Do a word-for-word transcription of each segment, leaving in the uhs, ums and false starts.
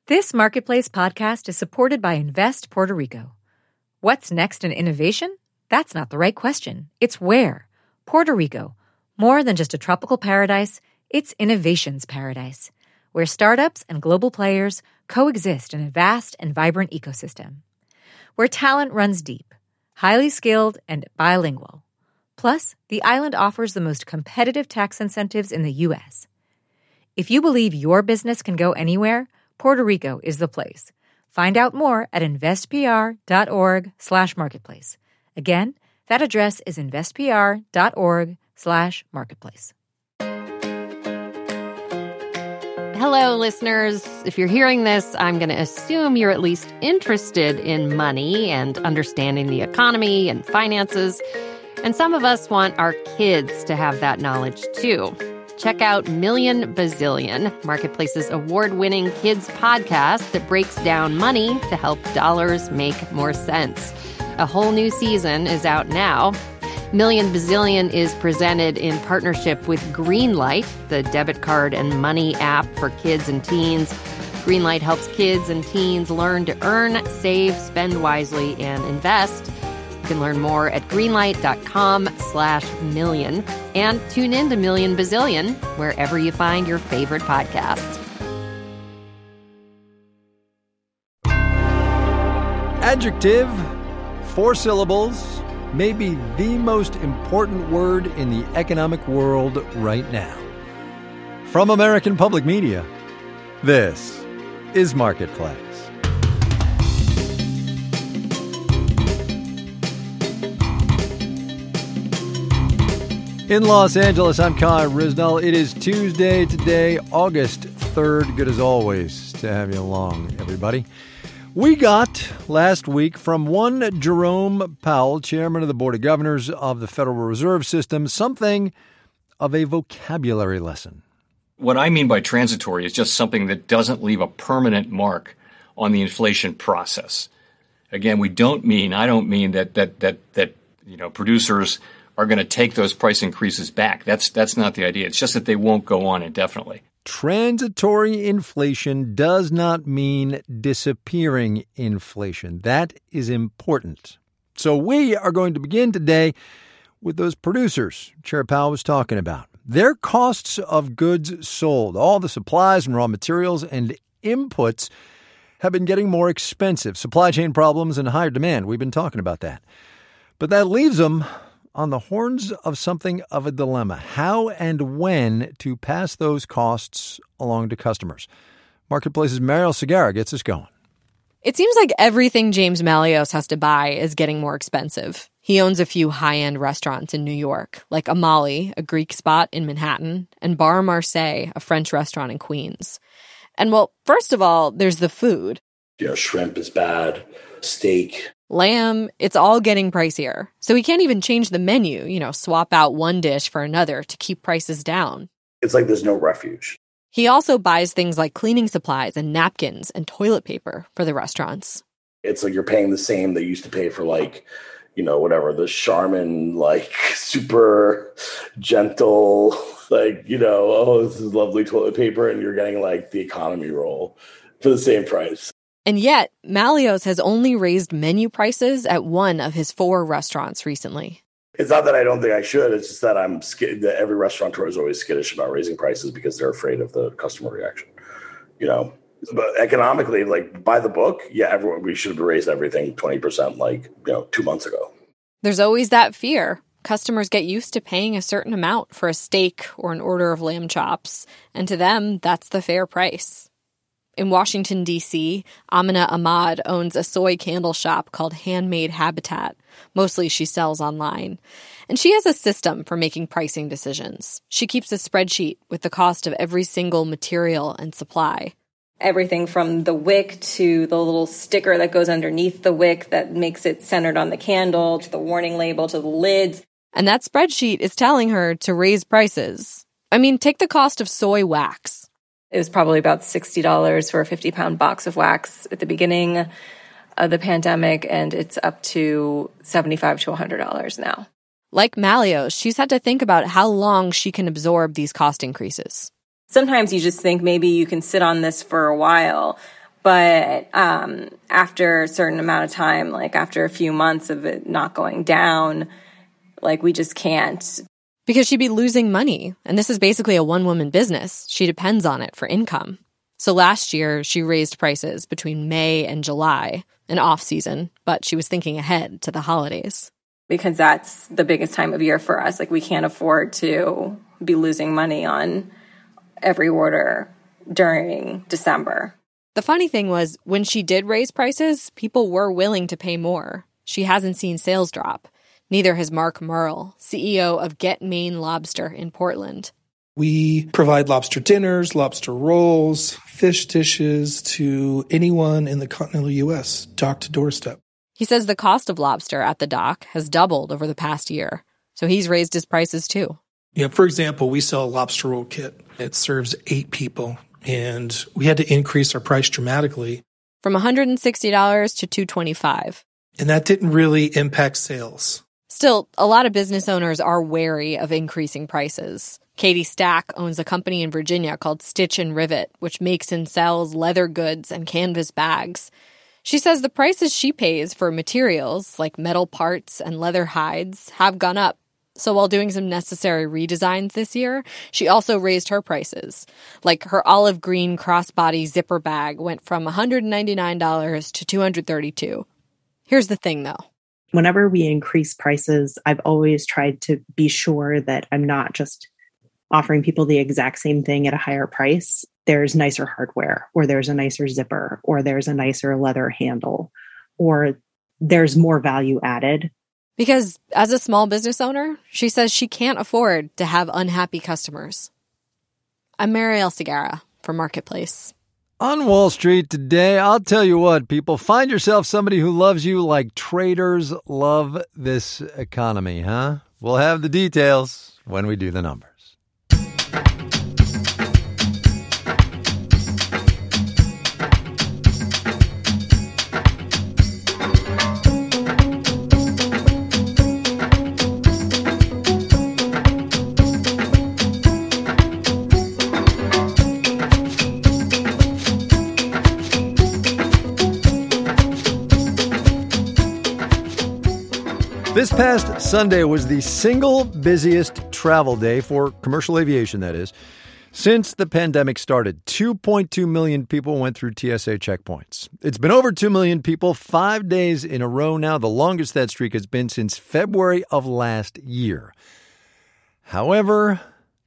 This Marketplace podcast is supported by Invest Puerto Rico. What's next in innovation? That's not the right question. It's where. Puerto Rico. More than just a tropical paradise, it's innovation's paradise, where startups and global players coexist in a vast and vibrant ecosystem. Where talent runs deep, highly skilled, and bilingual. Plus, the island offers the most competitive tax incentives in the U S. If you believe your business can go anywhere, Puerto Rico is the place. Find out more at investpr.org slash marketplace. Again, that address is investpr.org slash marketplace. Hello, listeners. If you're hearing this, I'm going to assume you're at least interested in money and understanding the economy and finances. And some of us want our kids to have that knowledge, too. Check out Million Bazillion, Marketplace's award-winning kids podcast that breaks down money to help dollars make more sense. A whole new season is out now. Million Bazillion is presented in partnership with Greenlight, the debit card and money app for kids and teens. Greenlight helps kids and teens learn to earn, save, spend wisely, and invest. You can learn more at greenlight.com slash million and tune in to Million Bazillion wherever you find your favorite podcasts. Adjective, four syllables, maybe the most important word in the economic world right now. From American Public Media, this is Marketplace. In Los Angeles, I'm Kai Risnell. It is Tuesday today, August third. Good as always to have you along, everybody. We got last week from one Jerome Powell, chairman of the Board of Governors of the Federal Reserve System, something of a vocabulary lesson. What I mean by transitory is just something that doesn't leave a permanent mark on the inflation process. Again, we don't mean, I don't mean that that that that you know producers are going to take those price increases back. That's that's not the idea. It's just that they won't go on indefinitely. Transitory inflation does not mean disappearing inflation. That is important. So we are going to begin today with those producers Chair Powell was talking about. Their costs of goods sold, all the supplies and raw materials and inputs have been getting more expensive. Supply chain problems and higher demand. We've been talking about that. But that leaves them on the horns of something of a dilemma. How and when to pass those costs along to customers. Marketplace's Mariel Segarra gets us going. It seems like everything James Malios has to buy is getting more expensive. He owns a few high-end restaurants in New York, like Amali, a Greek spot in Manhattan, and Bar Marseille, a French restaurant in Queens. And well, first of all, there's the food. You know, shrimp is bad, steak. Lamb, it's all getting pricier. So he can't even change the menu, you know, swap out one dish for another to keep prices down. It's like there's no refuge. He also buys things like cleaning supplies and napkins and toilet paper for the restaurants. It's like you're paying the same that you used to pay for, like, you know, whatever, the Charmin, like, super gentle, like, you know, oh, this is lovely toilet paper, and you're getting, like, the economy roll for the same price. And yet, Malios has only raised menu prices at one of his four restaurants recently. It's not that I don't think I should. It's just that I'm skid- that every restaurateur is always skittish about raising prices because they're afraid of the customer reaction. You know, but economically, like, by the book, yeah, everyone, we should have raised everything twenty percent, like, you know, two months ago. There's always that fear. Customers get used to paying a certain amount for a steak or an order of lamb chops, and to them, that's the fair price. In Washington, D C, Amina Ahmad owns a soy candle shop called Handmade Habitat. Mostly she sells online. And she has a system for making pricing decisions. She keeps a spreadsheet with the cost of every single material and supply. Everything from the wick to the little sticker that goes underneath the wick that makes it centered on the candle, to the warning label, to the lids. And that spreadsheet is telling her to raise prices. I mean, take the cost of soy wax. It was probably about sixty dollars for a fifty-pound box of wax at the beginning of the pandemic, and it's up to seventy-five to one hundred dollars now. Like Malios, she's had to think about how long she can absorb these cost increases. Sometimes you just think maybe you can sit on this for a while, But um, after a certain amount of time, like after a few months of it not going down, like we just can't. Because she'd be losing money. And this is basically a one-woman business. She depends on it for income. So last year, she raised prices between May and July, an off-season, but she was thinking ahead to the holidays. Because that's the biggest time of year for us. Like we can't afford to be losing money on every order during December. The funny thing was, when she did raise prices, people were willing to pay more. She hasn't seen sales drop. Neither has Mark Merle, C E O of Get Maine Lobster in Portland. We provide lobster dinners, lobster rolls, fish dishes to anyone in the continental U S, dock to doorstep. He says the cost of lobster at the dock has doubled over the past year, so he's raised his prices too. Yeah, for example, we sell a lobster roll kit. It serves eight people, and we had to increase our price dramatically. From one hundred sixty dollars to two hundred twenty-five dollars. And that didn't really impact sales. Still, a lot of business owners are wary of increasing prices. Katie Stack owns a company in Virginia called Stitch and Rivet, which makes and sells leather goods and canvas bags. She says the prices she pays for materials, like metal parts and leather hides, have gone up. So while doing some necessary redesigns this year, she also raised her prices. Like her olive green crossbody zipper bag went from one hundred ninety-nine dollars to two hundred thirty-two dollars. Here's the thing, though. Whenever we increase prices, I've always tried to be sure that I'm not just offering people the exact same thing at a higher price. There's nicer hardware, or there's a nicer zipper, or there's a nicer leather handle, or there's more value added. Because as a small business owner, she says she can't afford to have unhappy customers. I'm Marielle Segarra for Marketplace. On Wall Street today, I'll tell you what, people, find yourself somebody who loves you like traders love this economy, huh? We'll have the details when we do the numbers. This past Sunday was the single busiest travel day for commercial aviation, that is, since the pandemic started. two point two million people went through T S A checkpoints. It's been over two million people five days in a row now, the longest that streak has been since February of last year. However,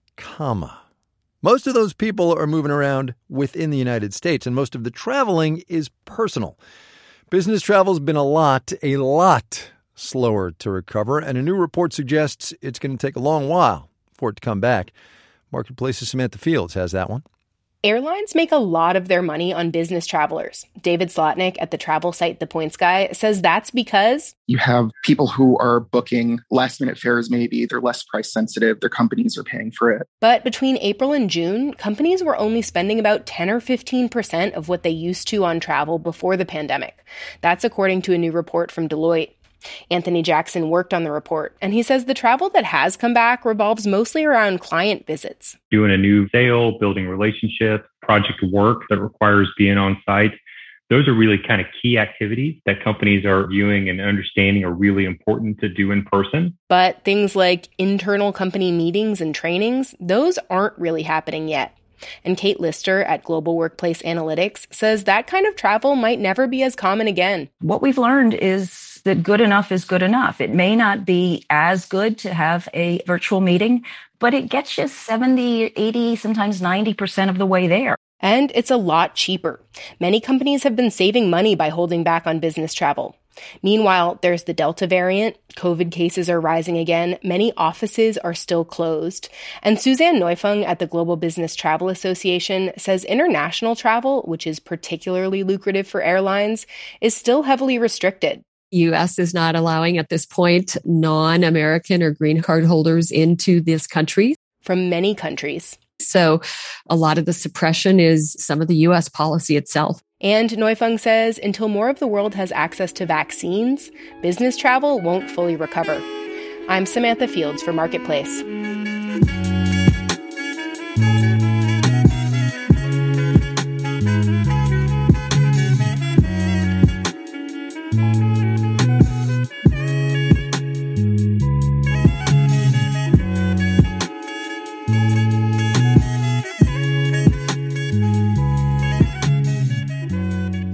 comma, most of those people are moving around within the United States, and most of the traveling is personal. Business travel's been a lot, a lot slower to recover, and a new report suggests it's going to take a long while for it to come back. Marketplace's Samantha Fields has that one. Airlines make a lot of their money on business travelers. David Slotnick at the travel site The Points Guy says that's because you have people who are booking last-minute fares maybe. They're less price-sensitive. Their companies are paying for it. But between April and June, companies were only spending about ten or fifteen percent of what they used to on travel before the pandemic. That's according to a new report from Deloitte. Anthony Jackson worked on the report, and he says the travel that has come back revolves mostly around client visits. Doing a new sale, building relationships, project work that requires being on site. Those are really kind of key activities that companies are viewing and understanding are really important to do in person. But things like internal company meetings and trainings, those aren't really happening yet. And Kate Lister at Global Workplace Analytics says that kind of travel might never be as common again. What we've learned is that good enough is good enough. It may not be as good to have a virtual meeting, but it gets you seventy, eighty, sometimes ninety percent of the way there. And it's a lot cheaper. Many companies have been saving money by holding back on business travel. Meanwhile, there's the Delta variant. COVID cases are rising again. Many offices are still closed. And Suzanne Neufung at the Global Business Travel Association says international travel, which is particularly lucrative for airlines, is still heavily restricted. U S is not allowing at this point non-American or green card holders into this country. From many countries. So a lot of the suppression is some of the U S policy itself. And Neufung says until more of the world has access to vaccines, business travel won't fully recover. I'm Samantha Fields for Marketplace.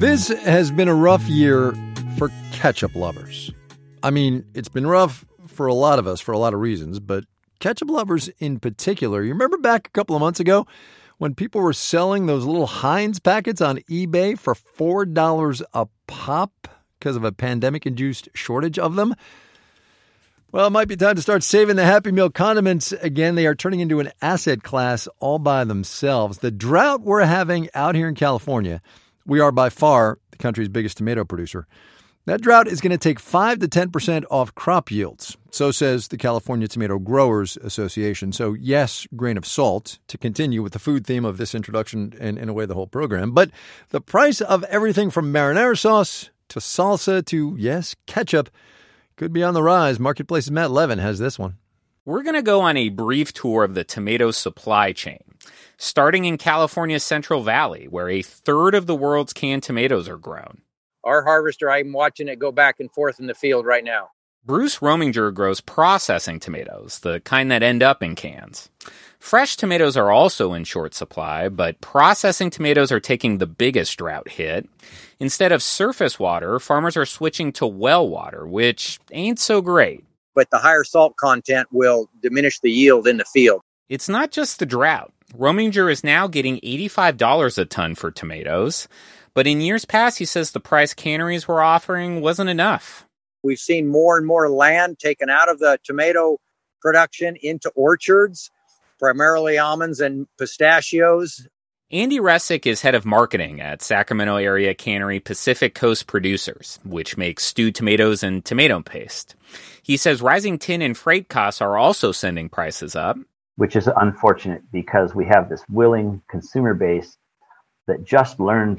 This has been a rough year for ketchup lovers. I mean, it's been rough for a lot of us for a lot of reasons, but ketchup lovers in particular. You remember back a couple of months ago when people were selling those little Heinz packets on eBay for four dollars a pop because of a pandemic-induced shortage of them? Well, it might be time to start saving the Happy Meal condiments again. They are turning into an asset class all by themselves. The drought we're having out here in California, we are by far the country's biggest tomato producer. That drought is going to take five to ten percent off crop yields. So says the California Tomato Growers Association. So yes, grain of salt, to continue with the food theme of this introduction and in a way the whole program. But the price of everything from marinara sauce to salsa to, yes, ketchup could be on the rise. Marketplace's Matt Levin has this one. We're going to go on a brief tour of the tomato supply chain, starting in California's Central Valley, where a third of the world's canned tomatoes are grown. Our harvester, I'm watching it go back and forth in the field right now. Bruce Rominger grows processing tomatoes, the kind that end up in cans. Fresh tomatoes are also in short supply, but processing tomatoes are taking the biggest drought hit. Instead of surface water, farmers are switching to well water, which ain't so great. But the higher salt content will diminish the yield in the field. It's not just the drought. Rominger is now getting eighty-five dollars a ton for tomatoes. But in years past, he says the price canneries were offering wasn't enough. We've seen more and more land taken out of the tomato production into orchards, primarily almonds and pistachios. Andy Resick is head of marketing at Sacramento area cannery Pacific Coast Producers, which makes stewed tomatoes and tomato paste. He says rising tin and freight costs are also sending prices up. Which is unfortunate because we have this willing consumer base that just learned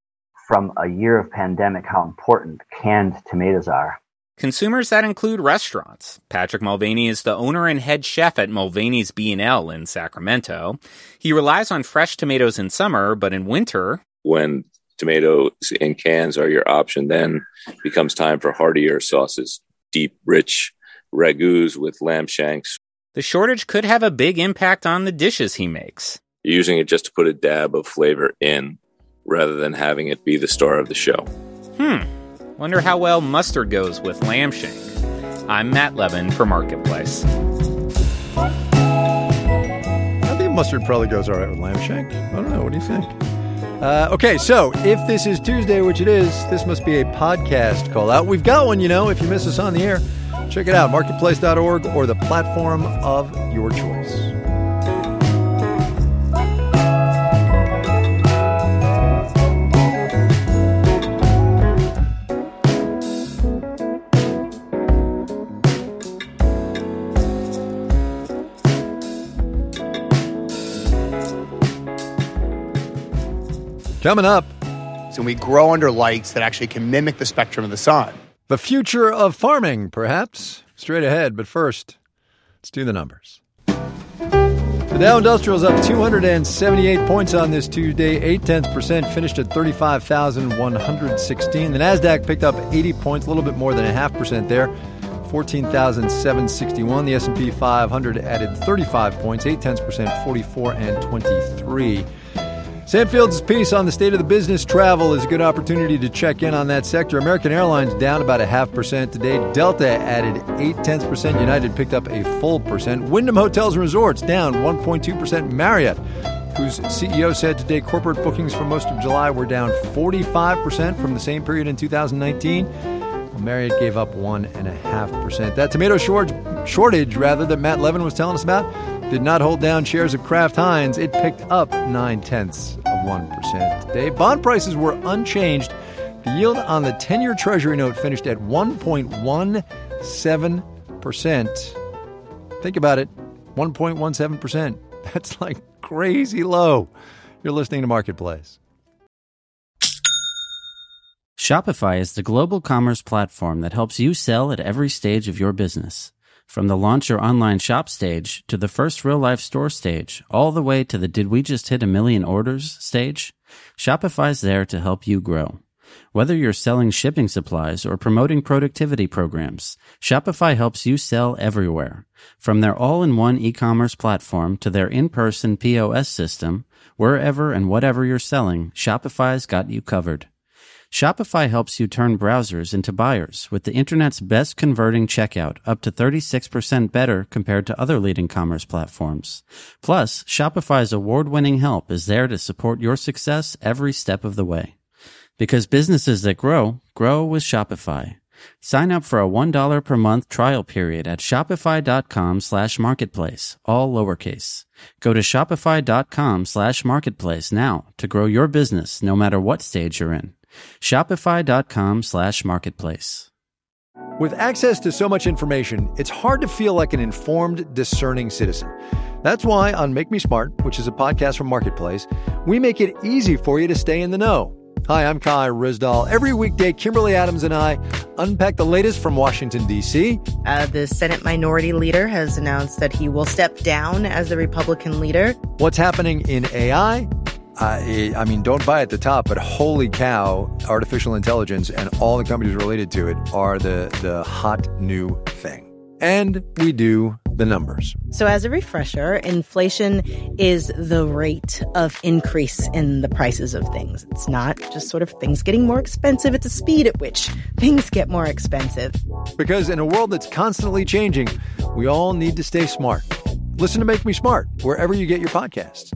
from a year of pandemic how important canned tomatoes are. Consumers that include restaurants. Patrick Mulvaney is the owner and head chef at Mulvaney's B and L in Sacramento. He relies on fresh tomatoes in summer, but in winter... When tomatoes in cans are your option, then becomes time for heartier sauces, deep, rich ragouts with lamb shanks. The shortage could have a big impact on the dishes he makes. You're using it just to put a dab of flavor in, rather than having it be the star of the show. Hmm. Wonder how well mustard goes with lamb shank. I'm Matt Levin for Marketplace. I think mustard probably goes all right with lamb shank. I don't know. What do you think? Uh, okay, so if this is Tuesday, which it is, this must be a podcast call out. We've got one, you know, if you miss us on the air. Check it out, marketplace dot org or the platform of your choice. Coming up. So we grow under lights that actually can mimic the spectrum of the sun. The future of farming, perhaps. Straight ahead, but first, let's do the numbers. The Dow Industrial is up two hundred seventy-eight points on this Tuesday, eight tenths percent, finished at thirty-five thousand one hundred sixteen. The Nasdaq picked up eighty points, a little bit more than a half percent there, fourteen thousand seven hundred sixty-one. The S and P five hundred added thirty-five points, eight tenths percent, forty-four and twenty-three. Sam Fields' piece on the state of the business travel is a good opportunity to check in on that sector. American Airlines down about a half percent today. Delta added eight tenths percent. United picked up a full percent. Wyndham Hotels and Resorts down one point two percent. Marriott, whose C E O said today corporate bookings for most of July were down forty-five percent from the same period in two thousand nineteen. Well, Marriott gave up one point five percent. That tomato shortage, shortage rather, that Matt Levin was telling us about did not hold down shares of Kraft Heinz. It picked up nine tenths of one percent today. Bond prices were unchanged. The yield on the ten-year Treasury note finished at one point one seven percent. Think about it, one point one seven percent. That's like crazy low. You're listening to Marketplace. Shopify is the global commerce platform that helps you sell at every stage of your business. From the launch your online shop stage to the first real-life store stage, all the way to the did we just hit a million orders stage, Shopify's there to help you grow. Whether you're selling shipping supplies or promoting productivity programs, Shopify helps you sell everywhere. From their all-in-one e-commerce platform to their in-person P O S system, wherever and whatever you're selling, Shopify's got you covered. Shopify helps you turn browsers into buyers with the internet's best converting checkout, up to thirty-six percent better compared to other leading commerce platforms. Plus, Shopify's award-winning help is there to support your success every step of the way. Because businesses that grow, grow with Shopify. Sign up for a one dollar per month trial period at shopify.com slash marketplace, all lowercase. Go to shopify.com slash marketplace now to grow your business no matter what stage you're in. Shopify.com slash marketplace. With access to so much information, it's hard to feel like an informed, discerning citizen. That's why on Make Me Smart, which is a podcast from Marketplace, we make it easy for you to stay in the know. Hi, I'm Kai Ryssdal. Every weekday, Kimberly Adams and I unpack the latest from Washington, D C. Uh, the Senate Minority Leader has announced that he will step down as the Republican leader. What's happening in A I? Uh, I mean, don't buy at the top, but holy cow, artificial intelligence and all the companies related to it are the, the hot new thing. And we do the numbers. So as a refresher, inflation is the rate of increase in the prices of things. It's not just sort of things getting more expensive. It's the speed at which things get more expensive. Because in a world that's constantly changing, we all need to stay smart. Listen to Make Me Smart wherever you get your podcasts.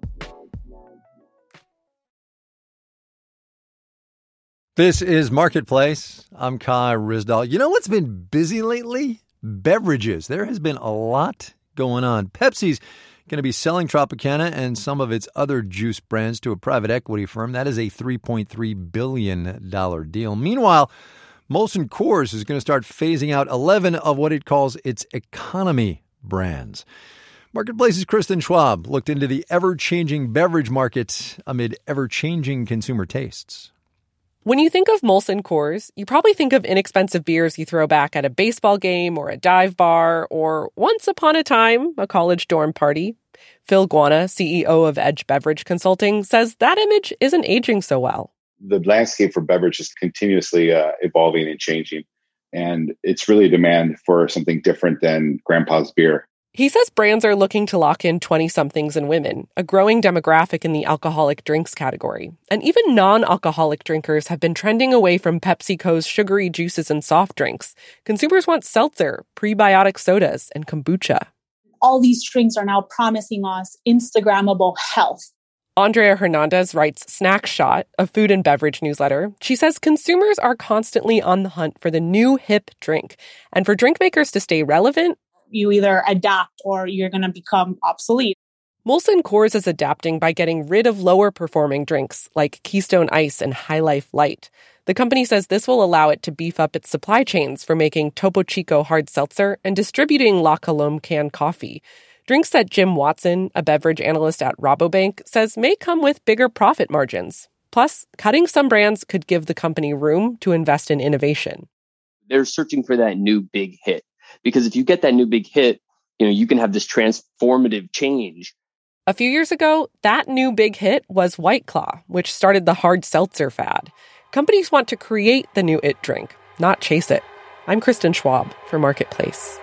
This is Marketplace. I'm Kai Ryssdal. You know what's been busy lately? Beverages. There has been a lot going on. Pepsi's going to be selling Tropicana and some of its other juice brands to a private equity firm. That is a three point three billion dollars deal. Meanwhile, Molson Coors is going to start phasing out eleven of what it calls its economy brands. Marketplace's Kristen Schwab looked into the ever-changing beverage market amid ever-changing consumer tastes. When you think of Molson Coors, you probably think of inexpensive beers you throw back at a baseball game or a dive bar or, once upon a time, a college dorm party. Phil Guana, C E O of Edge Beverage Consulting, says that image isn't aging so well. The landscape for beverage is continuously uh, evolving and changing, and it's really a demand for something different than Grandpa's beer. He says brands are looking to lock in twenty-somethings and women, a growing demographic in the alcoholic drinks category. And even non-alcoholic drinkers have been trending away from PepsiCo's sugary juices and soft drinks. Consumers want seltzer, prebiotic sodas, and kombucha. All these drinks are now promising us Instagrammable health. Andrea Hernandez writes Snack Shot, a food and beverage newsletter. She says consumers are constantly on the hunt for the new hip drink. And for drink makers to stay relevant, you either adapt or you're going to become obsolete. Molson Coors is adapting by getting rid of lower performing drinks like Keystone Ice and High Life Light. The company says this will allow it to beef up its supply chains for making Topo Chico hard seltzer and distributing La Colombe canned coffee. Drinks that Jim Watson, a beverage analyst at Rabobank, says may come with bigger profit margins. Plus, cutting some brands could give the company room to invest in innovation. They're searching for that new big hit. Because if you get that new big hit, you know, you can have this transformative change. A few years ago, that new big hit was White Claw, which started the hard seltzer fad. Companies want to create the new it drink, not chase it. I'm Kristen Schwab for Marketplace.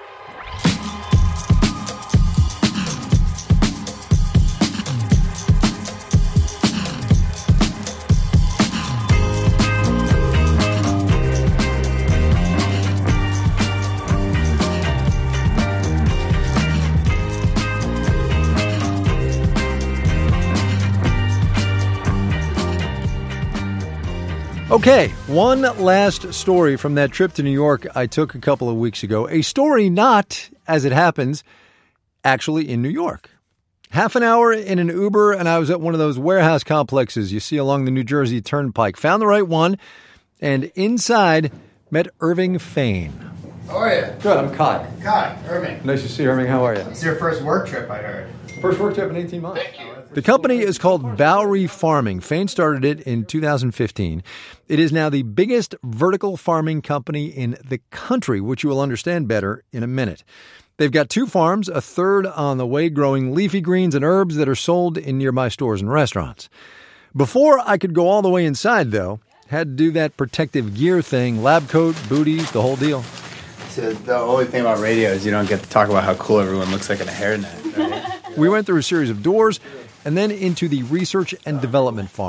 Okay, one last story from that trip to New York I took a couple of weeks ago. A story not, as it happens, actually in New York. Half an hour in an Uber, and I was at one of those warehouse complexes you see along the New Jersey Turnpike. Found the right one, and inside met Irving Fain. How are you? Good, I'm Kai. Kai, Irving. Nice to see you, Irving. How are you? It's your first work trip, I heard. First work trip in eighteen months. Thank you. The company is called Bowery Farming. Fain started it in two thousand fifteen. It is now the biggest vertical farming company in the country, which you will understand better in a minute. They've got two farms, a third on the way, growing leafy greens and herbs that are sold in nearby stores and restaurants. Before I could go all the way inside, though, had to do that protective gear thing, lab coat, booties, the whole deal. So the only thing about radio is you don't get to talk about how cool everyone looks like in a hairnet, right? We went through a series of doors and then into the research and development farm.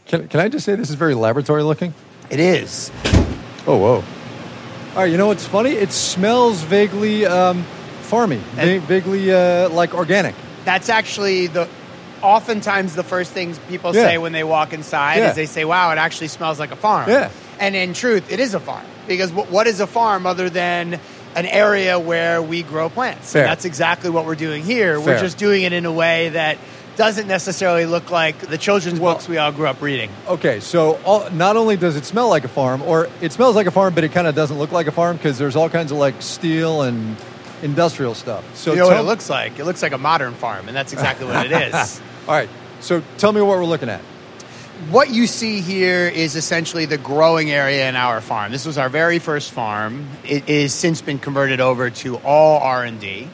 Can, can I just say this is very laboratory looking? It is. Oh, whoa. All right, you know what's funny? It smells vaguely um, farmy, va- vaguely uh, like organic. That's actually the oftentimes the first things people Yeah. say when they walk inside Yeah. is they say, wow, it actually smells like a farm. Yeah. And in truth, it is a farm. Because what, what is a farm other than an area where we grow plants? Fair. And that's exactly what we're doing here. Fair. We're just doing it in a way that doesn't necessarily look like the children's books we all grew up reading. Okay, so all, not only does it smell like a farm, or it smells like a farm, but it kind of doesn't look like a farm because there's all kinds of like steel and industrial stuff. So you know what tell- it looks like? It looks like a modern farm, and that's exactly what it is. All right, so tell me what we're looking at. What you see here is essentially the growing area in our farm. This was our very first farm. It is since been converted over to all R and D.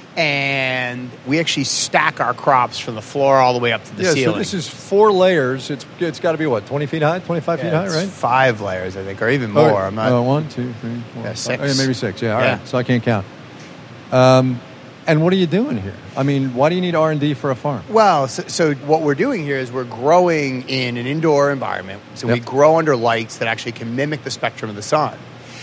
And we actually stack our crops from the floor all the way up to the yeah, ceiling. so this is four layers. It's It's got to be, what, twenty feet high, twenty-five feet Yeah, high, it's right? Five layers, I think, or even more. Oh, I'm not. uh, one, two, three, four, Yeah, five. six. Oh, yeah, maybe six, yeah, all Yeah. right. So I can't count. Um, and what are you doing here? I mean, why do you need R and D for a farm? Well, so, so what we're doing here is we're growing in an indoor environment. So we Yep. grow under lights that actually can mimic the spectrum of the sun.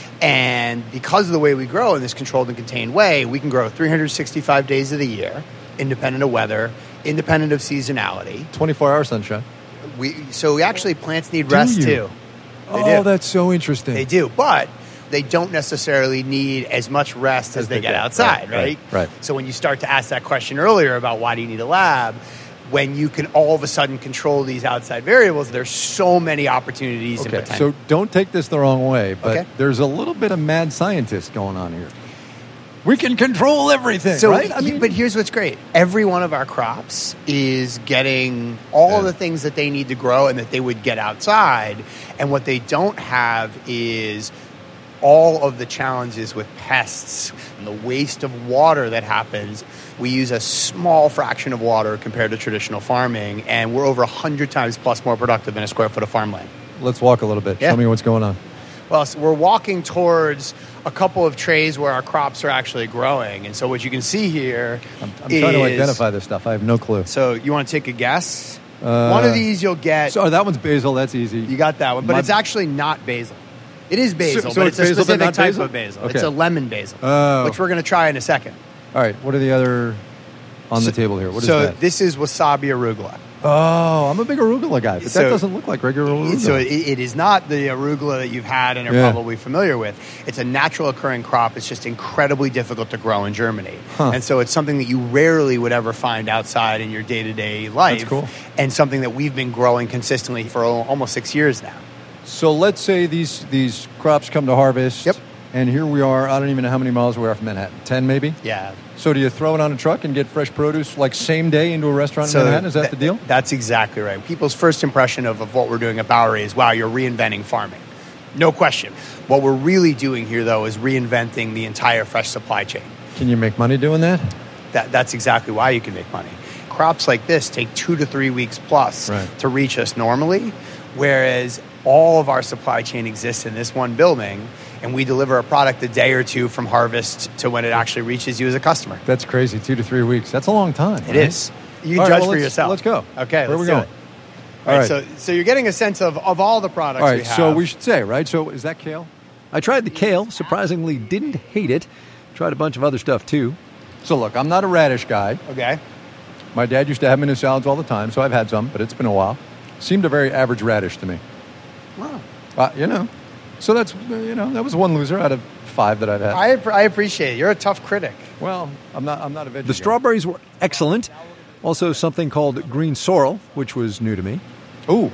And because of the way we grow in this controlled and contained way, we can grow three hundred sixty-five days of the year, independent of weather, independent of seasonality. twenty-four hour sunshine. We so we actually plants need Do rest you? too. They Oh, do. that's so interesting. They do, but they don't necessarily need as much rest as, As they, they get get. outside, Right, right, right, right. So when you start to ask that question earlier about why do you need a lab, when you can all of a sudden control these outside variables, there's so many opportunities and Okay, potential. so don't take this the wrong way, but Okay. there's a little bit of mad scientist going on here. We can control everything, So, right? I you- mean, but here's what's great. Every one of our crops is getting all the things that they need to grow and that they would get outside. And what they don't have is all of the challenges with pests and the waste of water that happens. We use a small fraction of water compared to traditional farming, and we're over one hundred times plus more productive in a square foot of farmland. let's walk a little bit. Yeah. Show me what's going on. Well, so we're walking towards a couple of trays where our crops are actually growing. And so what you can see here I'm, I'm trying to identify this stuff. I have no clue. So you want to take a guess? Uh, one of these you'll get. So that one's basil. That's easy. You got that one. But My- it's actually not basil. It is basil, So- so but it's it's, a basil, but specific not type basil? of basil. Okay. It's a lemon basil, Oh. which we're going to try in a second. All right. What are the other on the table here? What is so that? this is wasabi arugula. Oh, I'm a big arugula guy, but that So- doesn't look like regular arugula. So it, it is not the arugula that you've had and are Yeah. probably familiar with. It's a natural occurring crop. It's just incredibly difficult to grow and germinate. Huh. And so it's something that you rarely would ever find outside in your day-to-day life. That's cool. And something that we've been growing consistently for al- almost six years now. So let's say these these crops come to harvest. Yep. And here we are. I don't even know how many miles we are from Manhattan. Ten, maybe. Yeah. So do you throw it on a truck and get fresh produce like same day into a restaurant in Manhattan? Is that th- the deal? That's exactly right. People's first impression of, of what we're doing at Bowery is, wow, you're reinventing farming. No question. What we're really doing here, though, is reinventing the entire fresh supply chain. Can you make money doing that? That, that's exactly why you can make money. Crops like this take two to three weeks plus Right. to reach us normally, whereas all of our supply chain exists in this one building, and we deliver a product a day or two from harvest to when it actually reaches you as a customer. That's crazy. Two to three weeks. That's a long time. It right? is. You can All right, judge well, for let's- yourself. Let's go. Okay, Where are let's we do going? it. All All right, right. so so you're getting a sense of, of all the products All we right. have. So we should say, right? So is that kale? I tried the kale. Surprisingly, didn't hate it. Tried a bunch of other stuff too. So look, I'm not a radish guy. Okay. My dad used to have them in his salads all the time, so I've had some, but it's been a while. Seemed a very average radish to me. Wow. Uh, you know, so that's uh, you know that was one loser out of five that I've had. I, I appreciate it. You're a tough critic. Well, I'm not. I'm not a vegetarian. The strawberries were excellent. Also, something called green sorrel, which was new to me. Ooh.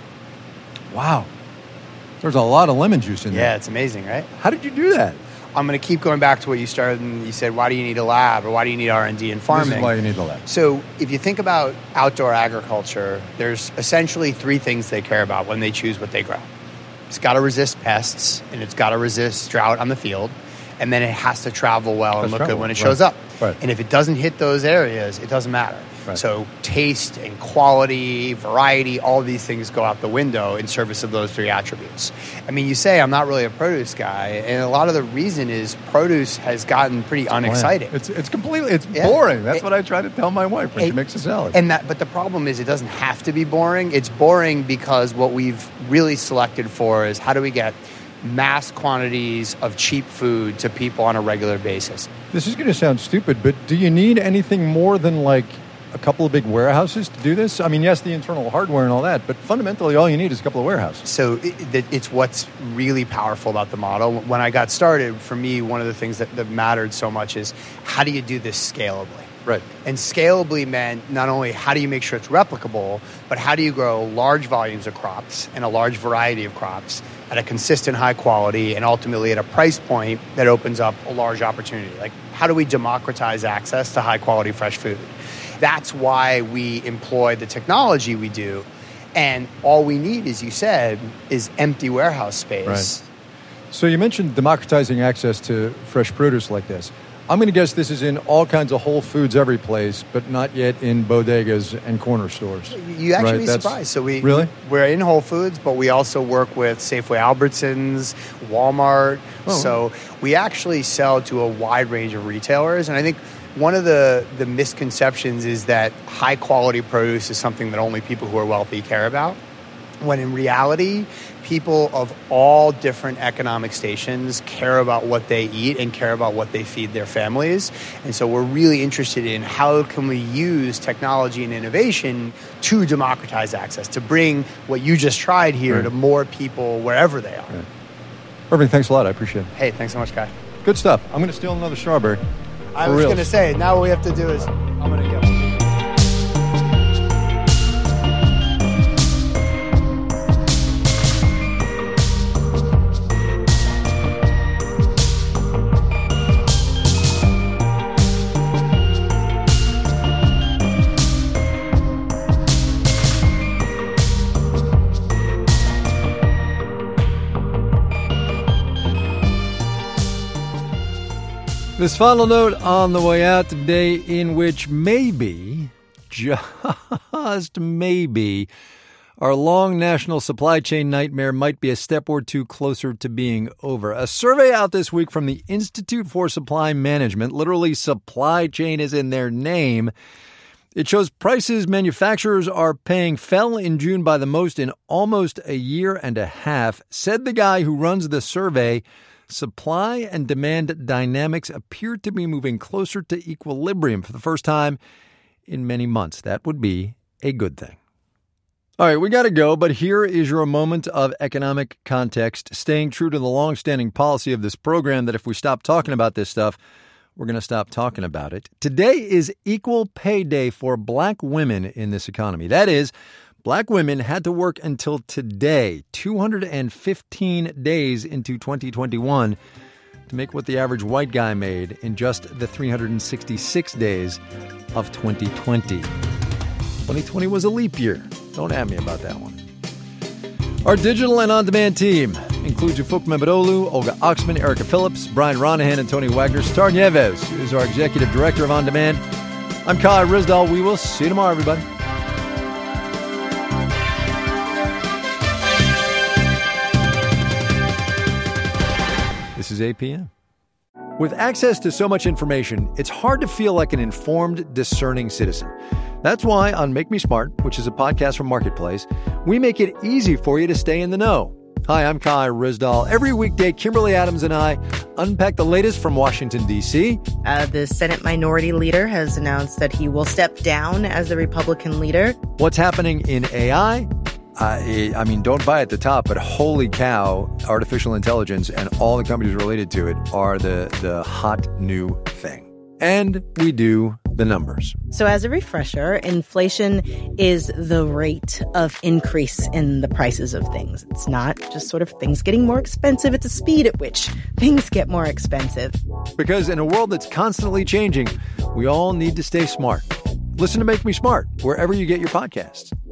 Wow. There's a lot of lemon juice in Yeah, there. it's amazing, right? How did you do that? I'm going to keep going back to what you started and you said, why do you need a lab or why do you need R and D in farming? This is why you need the lab. So if you think about outdoor agriculture, there's essentially three things they care about when they choose what they grow. It's got to resist pests, and it's got to resist drought on the field, and then it has to travel well and Has look travel, good when it right. shows up. Right. And if it doesn't hit those areas, it doesn't matter. Right. So taste and quality, variety, all of these things go out the window in service of those three attributes. I mean, you say I'm not really a produce guy, and a lot of the reason is produce has gotten pretty unexciting. It's it's completely it's Yeah. boring. That's It- what I try to tell my wife when it- she makes a salad. And that, but the problem is, it doesn't have to be boring. It's boring because what we've really selected for is how do we get mass quantities of cheap food to people on a regular basis. This is going to sound stupid, but do you need anything more than like a couple of big warehouses to do this? I mean, yes, the internal hardware and all that, but fundamentally all you need is a couple of warehouses. So it, it's what's really powerful about the model. When I got started, for me, one of the things that, that mattered so much is how do you do this scalably? Right. And scalably meant not only how do you make sure it's replicable, but how do you grow large volumes of crops and a large variety of crops at a consistent high quality and ultimately at a price point that opens up a large opportunity. Like, how do we democratize access to high quality fresh food? That's why we employ the technology we do. And all we need, as you said, is empty warehouse space. Right. So you mentioned democratizing access to fresh produce like this. I'm going to guess this is in all kinds of Whole Foods every place, but not yet in bodegas and corner stores. You actually right? be That's, surprised. So we really we're in Whole Foods, but we also work with Safeway, Albertsons, Walmart. Oh. So we actually sell to a wide range of retailers, and I think one of the the misconceptions is that high quality produce is something that only people who are wealthy care about, when in reality, people of all different economic stations care about what they eat and care about what they feed their families. And so we're really interested in how can we use technology and innovation to democratize access, to bring what you just tried here Right. to more people wherever they are. Right. Irving, thanks a lot. I appreciate it. Hey, thanks so much, Kai. Good stuff. I'm going to steal another strawberry. I For was reals. going to say, now what we have to do is, I'm going to get one. This final note on the way out today, in which maybe, just maybe, our long national supply chain nightmare might be a step or two closer to being over. A survey out this week from the Institute for Supply Management, literally supply chain is in their name. It shows prices manufacturers are paying fell in June by the most in almost a year and a half. Said the guy who runs the survey, supply and demand dynamics appear to be moving closer to equilibrium for the first time in many months. That would be a good thing. All right, we got to go, but here is your moment of economic context, staying true to the long-standing policy of this program that if we stop talking about this stuff, we're going to stop talking about it. Today is Equal Pay Day for Black women in this economy. That is, Black women had to work until today, two hundred fifteen days into twenty twenty-one, to make what the average white guy made in just the three hundred sixty-six days of twenty twenty. twenty twenty was a leap year. Don't at me about that one. Our digital and on-demand team includes Ufuk Mehmetoglu, Olga Oxman, Erica Phillips, Brian Ronahan, and Tony Wagner. Star Nieves is our executive director of On Demand. I'm Kai Ryssdal. We will see you tomorrow, everybody. This is A P M. With access to so much information, it's hard to feel like an informed, discerning citizen. That's why on Make Me Smart, which is a podcast from Marketplace, we make it easy for you to stay in the know. Hi, I'm Kai Ryssdal. Every weekday, Kimberly Adams and I unpack the latest from Washington, D C. Uh, the Senate Minority Leader has announced that he will step down as the Republican leader. What's happening in A I? Uh, I mean, don't buy at the top, but holy cow, artificial intelligence and all the companies related to it are the, the hot new thing. And we do the numbers. So as a refresher, inflation is the rate of increase in the prices of things. It's not just sort of things getting more expensive. It's a speed at which things get more expensive. Because in a world that's constantly changing, we all need to stay smart. Listen to Make Me Smart wherever you get your podcasts.